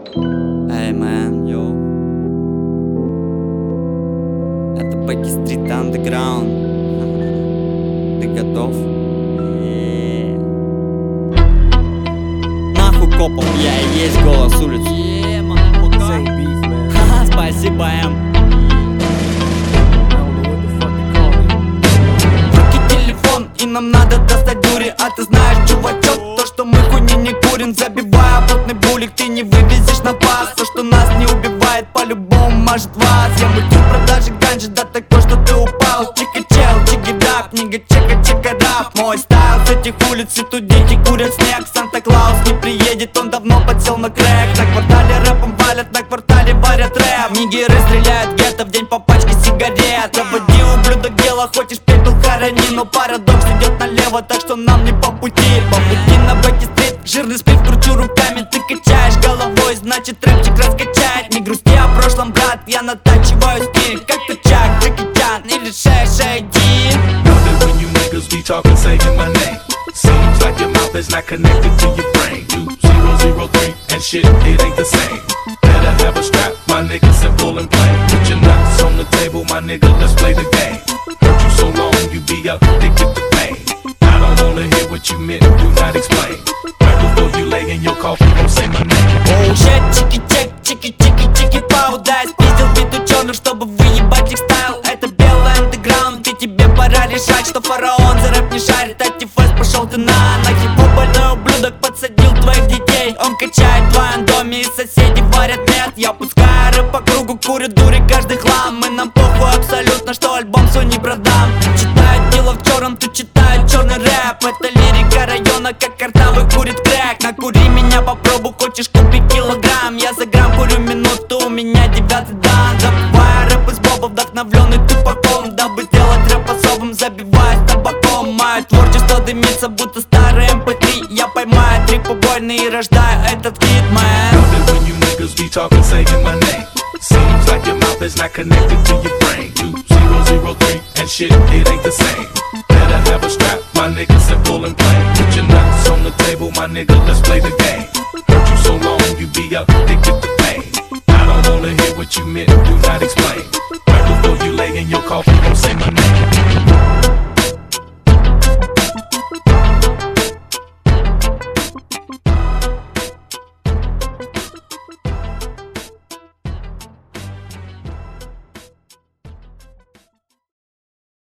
Эй, мэн, йоу. Это Backstreet Underground. Ты готов? Нахуй копов, я и есть голос улиц. Ха-ха, спасибо, М. Руки телефон, и нам надо достать дури. А ты знаешь, чувачок, то, что мы хуйни не курим. Забивая плотный булик, ты не вывезешь на пас. То, что нас не убивает, по-любому мажет вас. Я мутил продажи ганджи, да такой, что ты упал. Чика-чел, чики-дап, книга чика-чика-дап. Мой стайл с этих улиц, и тут дети курят снег. Санта-Клаус не приедет, он давно подсел на крэк. На квартале рэпом валят, на квартале варят рэп. Нигеры стреляют где-то в день по пачке сигарет. Заводи, ублюдок, дело, хочешь пепел хорони. Но парадокс идет налево, так что нам не по пути. По пути на Backstreet, жирный сплит кручу руками. Ты качаешь головой, значит рэпчик раскачает. Не грусти о прошлом, брат, я натачиваю стиль. Как Тучак, Джеки Чан или Шейди. When you niggas be talking, saying my name, seems like your mouth is not connected to your brain. 2003 and shit, it ain't the same. Better have a strap, my nigga, simple and plain. Put your nuts on the table, my nigga, let's play the game. Hurt you so long, you be addicted to pain. I don't wanna hear what you meant, do not explain. Right before you lay in your coffin, don't say my name. Оу, щет, чики-чек, чики-чики-чики-пау. Да, спиздил бит ученых, чтобы выебать их стайл. Это белый андеграунд, и тебе пора решать, что фараон за рэп не шарит. Антифест, пошел ты на хипу, больной ублюдок подсадил твоих детей. Он качает в твоем доме, и соседи варят мед. Я пускаю рэп по кругу, курю дури каждый хлам. И нам похуй абсолютно, что альбом свой не продам. Читают дело в черном, тут читают черный рэп. Это лирика района, как картавый курит крэк. Накури меня, попробуй, хочешь купи килограмм. Я за грамм курю минуту, у меня 9-й дан. Забывая рэп из боба, вдохновленный тупаком. Дабы сделать рэп особым, забиваясь табаком. Мое творчество дымится, будто старый MP3. Я поймаю трип убойный и рождаю этот хит, man. When you niggas be talking, saying my name, seems like your mouth is not connected to your brain. 2003 and shit, it ain't the same. Better have a strap, my nigga, simple and plain. Put your nuts on the table, my nigga, let's play the game. Hurt you so long, you be addicted to pain. I don't wanna hear what you meant, do not explain. Right before you lay in your coffin, don't say my name.